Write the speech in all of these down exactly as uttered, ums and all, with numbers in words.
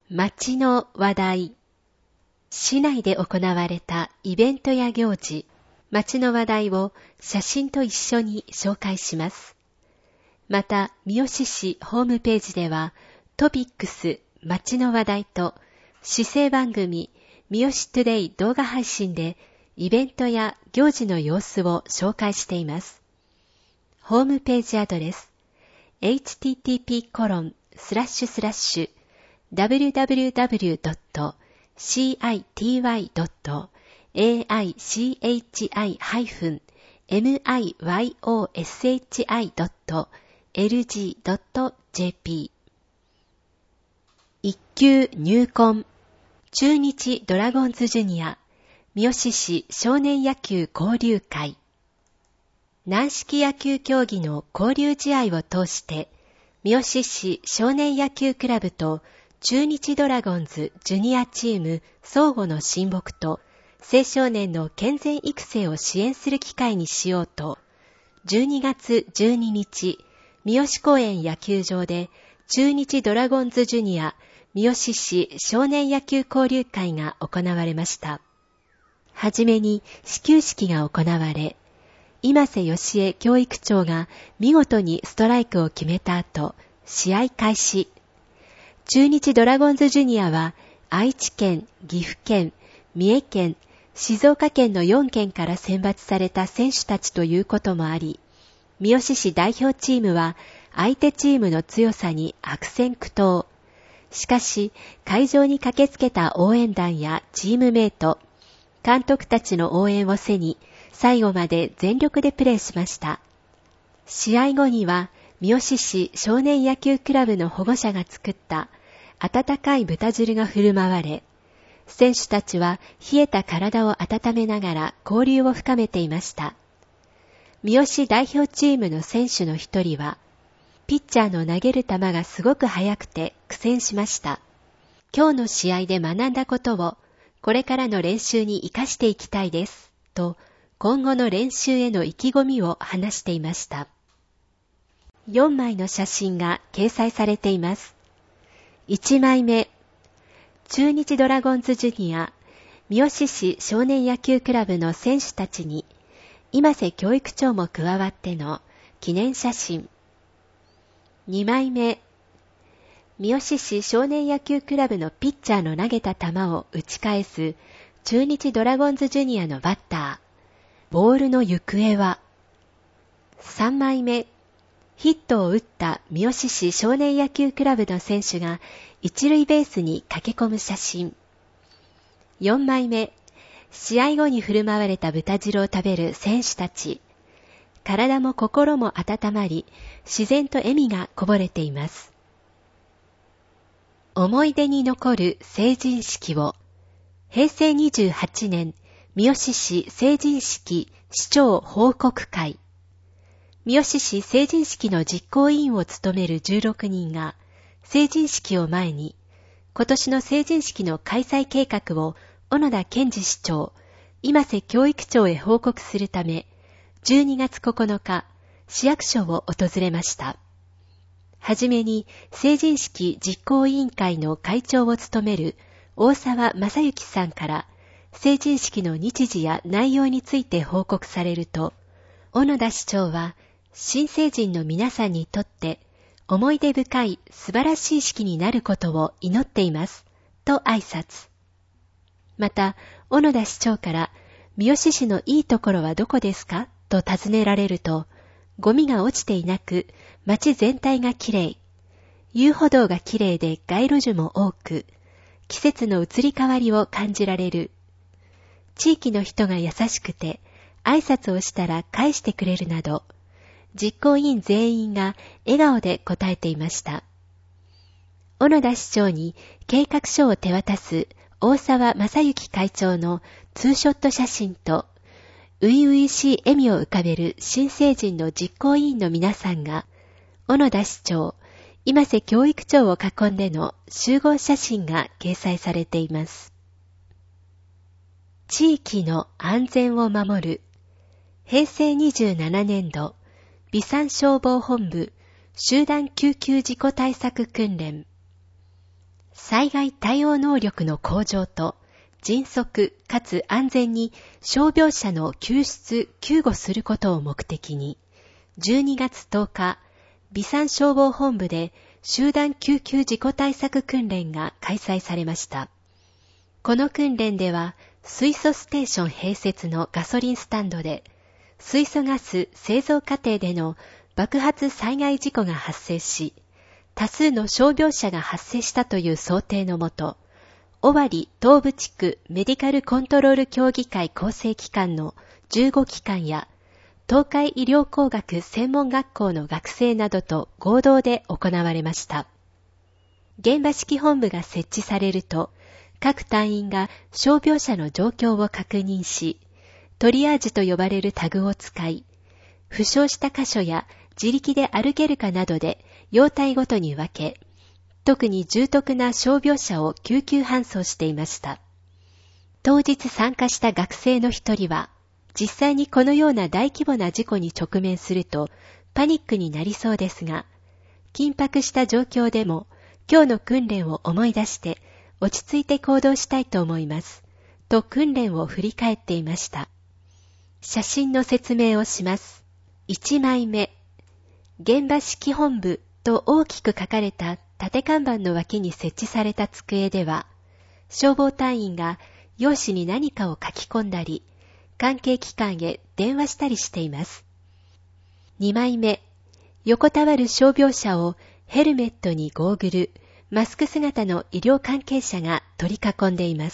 町の話題。市内で行われたイベントや行事、町の話題を写真と一緒に紹介します。また、三好市ホームページでは、トピックス町の話題と市政番組三好トゥデイ動画配信でイベントや行事の様子を紹介しています。ホームページアドレス エイチティーティーピーコロンスラッシュスラッシュダブリューダブリューダブリュードットシーアイティーワイドットエーアイシーエイチアイハイフンエムアイワイオーエスエイチアイドットエルジードットジェーピー。一級入魂中日ドラゴンズジュニア三好市少年野球交流会。軟式野球競技の交流試合を通して三好市少年野球クラブと中日ドラゴンズジュニアチーム相互の親睦と青少年の健全育成を支援する機会にしようと、じゅうにがつじゅうににち、三好公園野球場で中日ドラゴンズジュニア三好市少年野球交流会が行われました。はじめに始球式が行われ、今瀬義恵教育長が見事にストライクを決めた後、試合開始。中日ドラゴンズジュニアは愛知県、岐阜県、三重県、静岡県のよんけんから選抜された選手たちということもあり、三好市代表チームは相手チームの強さに悪戦苦闘。しかし、会場に駆けつけた応援団やチームメイト、監督たちの応援を背に、最後まで全力でプレーしました。試合後には、三好市少年野球クラブの保護者が作った温かい豚汁が振る舞われ、選手たちは冷えた体を温めながら交流を深めていました。三好代表チームの選手の一人は、ピッチャーの投げる球がすごく速くて苦戦しました。今日の試合で学んだことをこれからの練習に生かしていきたいです、と今後の練習への意気込みを話していました。よんまいの写真が掲載されています。いちまいめ、中日ドラゴンズジュニア三好市少年野球クラブの選手たちに今瀬教育長も加わっての記念写真。にまいめ、三好市少年野球クラブのピッチャーの投げた球を打ち返す中日ドラゴンズジュニアのバッター。ボールの行方は。さんまいめ、ヒットを打った三好市少年野球クラブの選手が一塁ベースに駆け込む写真。よんまいめ、試合後に振る舞われた豚汁を食べる選手たち。体も心も温まり、自然と笑みがこぼれています。思い出に残る成人式を。へいせいにじゅうはちねん、三好市成人式市長報告会。三好市成人式の実行委員を務めるじゅうろくにんが、成人式を前に、今年の成人式の開催計画を小野田健二市長、今瀬教育長へ報告するため、じゅうにがつここのか、市役所を訪れました。はじめに、成人式実行委員会の会長を務める大沢正幸さんから、成人式の日時や内容について報告されると、小野田市長は、新成人の皆さんにとって思い出深い素晴らしい式になることを祈っています、と挨拶。また、小野田市長から三好市のいいところはどこですかと尋ねられると、ゴミが落ちていなく、街全体がきれい。遊歩道がきれいで街路樹も多く、季節の移り変わりを感じられる。地域の人が優しくて、挨拶をしたら返してくれるなど、実行委員全員が笑顔で答えていました。小野田市長に計画書を手渡す大沢正幸会長のツーショット写真と、初々しい笑みを浮かべる新成人の実行委員の皆さんが、小野田市長、今瀬教育長を囲んでの集合写真が掲載されています。地域の安全を守る。へいせいにじゅうななねんど、備産消防本部集団救急事故対策訓練。 災害対応能力の向上と迅速かつ安全に傷病者の救出・救護することを目的に、じゅうにがつとおか、備産消防本部で集団救急事故対策訓練が開催されました。この訓練では、水素ステーション併設のガソリンスタンドで、水素ガス製造過程での爆発災害事故が発生し、多数の傷病者が発生したという想定のもと、尾張東部地区メディカルコントロール協議会構成機関のじゅうごきかんや、東海医療工学専門学校の学生などと合同で行われました。現場指揮本部が設置されると、各隊員が傷病者の状況を確認し、トリアージと呼ばれるタグを使い、負傷した箇所や自力で歩けるかなどで要態ごとに分け、特に重篤な傷病者を救急搬送していました。当日参加した学生の一人は、実際にこのような大規模な事故に直面するとパニックになりそうですが、緊迫した状況でも今日の訓練を思い出して落ち着いて行動したいと思います。と訓練を振り返っていました。写真の説明をします。いちまいめ、現場指揮本部と大きく書かれた縦看板の脇に設置された机では、消防隊員が用紙に何かを書き込んだり、関係機関へ電話したりしています。にまいめ、横たわる傷病者をヘルメットにゴーグル、マスク姿の医療関係者が取り囲んでいます。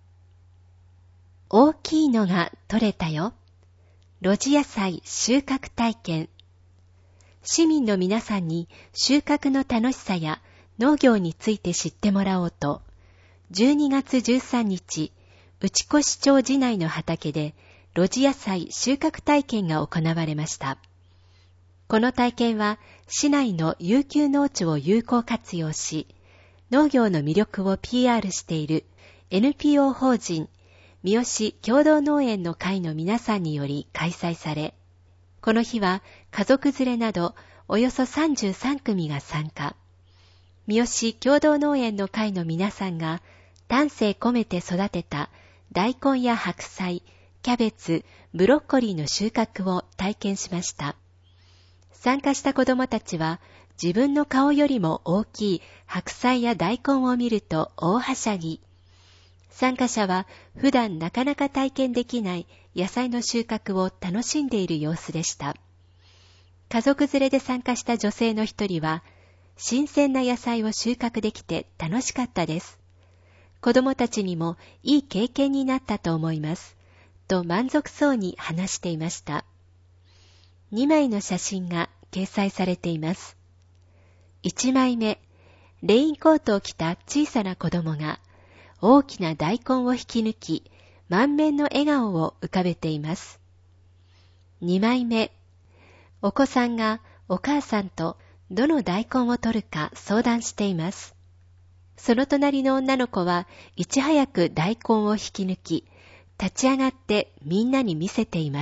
大きいのが取れたよ。露地野菜収穫体験。市民の皆さんに収穫の楽しさや農業について知ってもらおうと、じゅうにがつじゅうさんにち、内越町市内の畑で露地野菜収穫体験が行われました。この体験は市内の遊休農地を有効活用し、農業の魅力を ピーアール している エヌピーオー 法人三好共同農園の会の皆さんにより開催され、この日は家族連れなどおよそさんじゅうさんくみが参加。三好共同農園の会の皆さんが丹精込めて育てた大根や白菜、キャベツ、ブロッコリーの収穫を体験しました。参加した子どもたちは自分の顔よりも大きい白菜や大根を見ると大はしゃぎ。参加者は普段なかなか体験できない野菜の収穫を楽しんでいる様子でした。家族連れで参加した女性の一人は、新鮮な野菜を収穫できて楽しかったです。子供たちにもいい経験になったと思います。と満足そうに話していました。にまいの写真が掲載されています。いちまいめ、レインコートを着た小さな子供が大きな大根を引き抜き、満面の笑顔を浮かべています。にまいめ、お子さんがお母さんとどの大根を取るか相談しています。その隣の女の子はいち早く大根を引き抜き、立ち上がってみんなに見せています。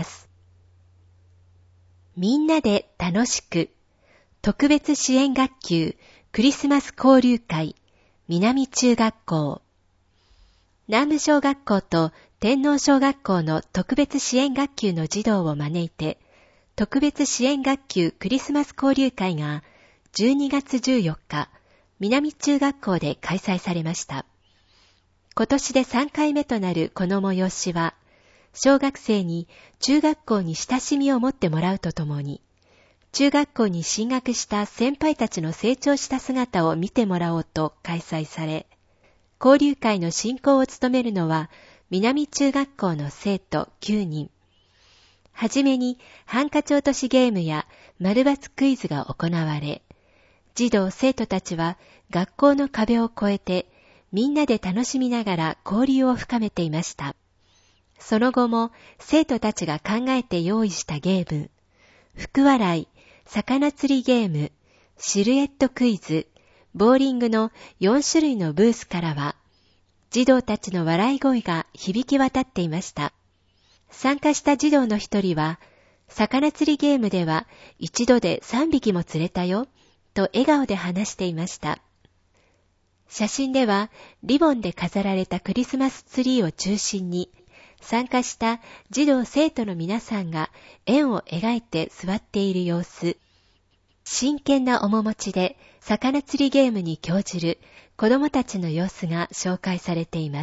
みんなで楽しく、特別支援学級クリスマス交流会南中学校。南部小学校と天皇小学校の特別支援学級の児童を招いて、特別支援学級クリスマス交流会がじゅうにがつじゅうよっか、南中学校で開催されました。今年でさんかいめとなるこの催しは、小学生に中学校に親しみを持ってもらうとともに、中学校に進学した先輩たちの成長した姿を見てもらおうと開催され、交流会の進行を務めるのは南中学校の生徒きゅうにん。はじめにハンカチ落としゲームや丸抜クイズが行われ、児童生徒たちは学校の壁を越えてみんなで楽しみながら交流を深めていました。その後も生徒たちが考えて用意したゲーム、福笑い、魚釣りゲーム、シルエットクイズ、ボーリングのよんしゅるいのブースからは、児童たちの笑い声が響き渡っていました。参加した児童の一人は、魚釣りゲームでは一度でさんびきも釣れたよ、と笑顔で話していました。 写真ではリボンで飾られたクリスマスツリーを中心に、参加した児童生徒の皆さんが円を描いて座っている様子、真剣な面持ちで魚釣りゲームに興じる子供たちの様子が紹介されています。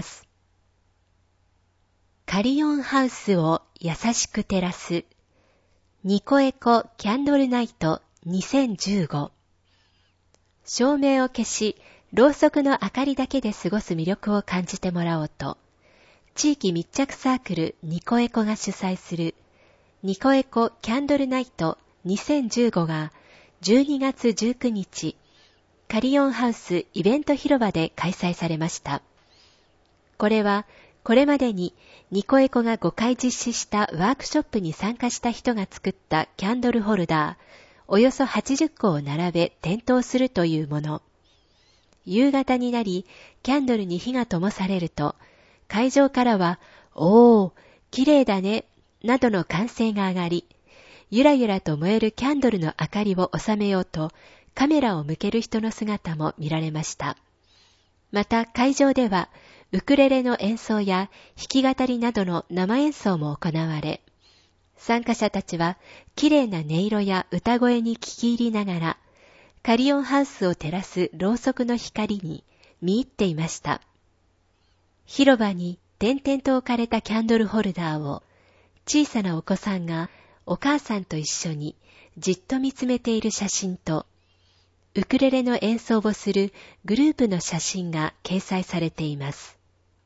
カリオンハウスを優しく照らすニコエコキャンドルナイトにせんじゅうご。照明を消し、ろうそくの明かりだけで過ごす魅力を感じてもらおうと、地域密着サークルニコエコが主催するニコエコキャンドルナイトにせんじゅうごがじゅうにがつじゅうくにち、カリオンハウスイベント広場で開催されました。これは、これまでにニコエコがごかい実施したワークショップに参加した人が作ったキャンドルホルダー、およそはちじゅっこを並べ点灯するというもの。夕方になり、キャンドルに火が灯されると、会場からは、おー、綺麗だね、などの歓声が上がり、ゆらゆらと燃えるキャンドルの明かりを収めようと、カメラを向ける人の姿も見られました。また会場では、ウクレレの演奏や弾き語りなどの生演奏も行われ、参加者たちは綺麗な音色や歌声に聞き入りながら、カリオンハウスを照らすろうそくの光に見入っていました。広場に点々と置かれたキャンドルホルダーを、小さなお子さんがお母さんと一緒にじっと見つめている写真と、ウクレレの演奏をするグループの写真が掲載されています。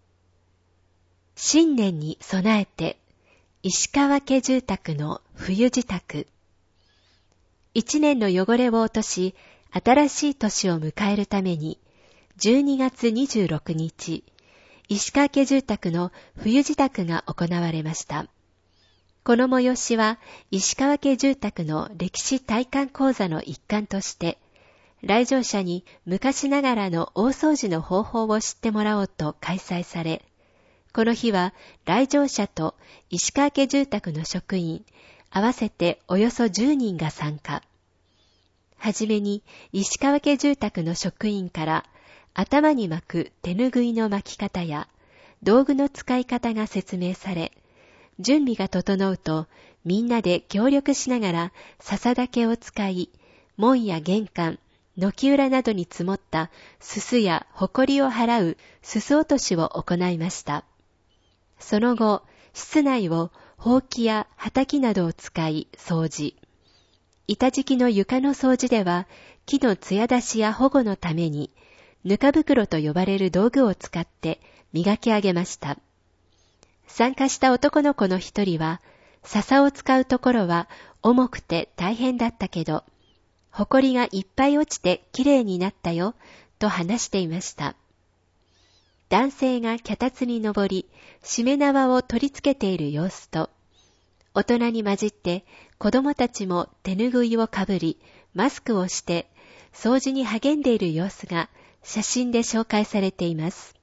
新年に備えて、石川家住宅の冬支度。一年の汚れを落とし、新しい年を迎えるために、じゅうにがつにじゅうろくにち、石川家住宅の冬支度が行われました。この催しは、石川家住宅の歴史体感講座の一環として、来場者に昔ながらの大掃除の方法を知ってもらおうと開催され、この日は来場者と石川家住宅の職員、合わせておよそじゅうにんが参加。はじめに石川家住宅の職員から頭に巻く手ぬぐいの巻き方や道具の使い方が説明され、準備が整うとみんなで協力しながら笹竹を使い、門や玄関、軒裏などに積もったすすやほこりを払うすす落としを行いました。その後、室内をほうきやはたきなどを使い掃除。板敷きの床の掃除では、木の艶出しや保護のために、ぬか袋と呼ばれる道具を使って磨き上げました。参加した男の子の一人は、笹を使うところは重くて大変だったけど、ほこりがいっぱい落ちてきれいになったよ、と話していました。男性が脚立に登り、しめ縄を取り付けている様子と、大人に混じって子供たちも手ぬぐいをかぶり、マスクをして、掃除に励んでいる様子が写真で紹介されています。